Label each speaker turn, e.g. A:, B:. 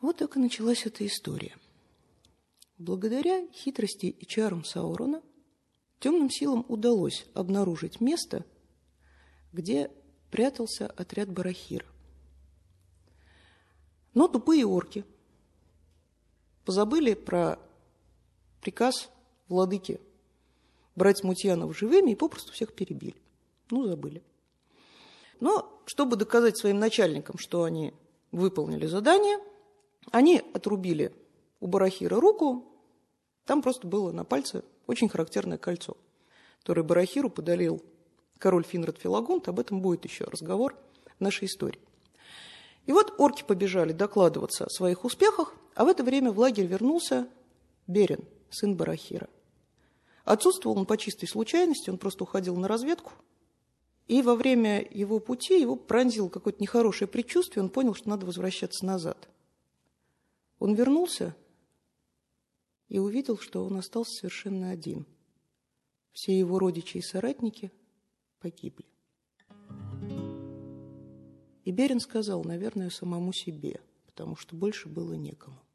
A: Вот так и началась эта история. Благодаря хитрости и чарам Саурона темным силам удалось обнаружить место, где прятался отряд Барахира. Но тупые орки позабыли про приказ владыки брать смутьянов живыми и попросту всех перебили. Забыли. Но, чтобы доказать своим начальникам, что они выполнили задание, они отрубили у Барахира руку. Там просто было на пальце очень характерное кольцо, которое Барахиру подарил король Финрод Филагунт. Об этом будет еще разговор в нашей истории. И вот орки побежали докладываться о своих успехах, а в это время в лагерь вернулся Берен, сын Барахира. Отсутствовал он по чистой случайности, он просто уходил на разведку. И во время его пути его пронзило какое-то нехорошее предчувствие, он понял, что надо возвращаться назад. Он вернулся и увидел, что он остался совершенно один. Все его родичи и соратники погибли. И Берен сказал, наверное, самому себе, потому что больше было некому.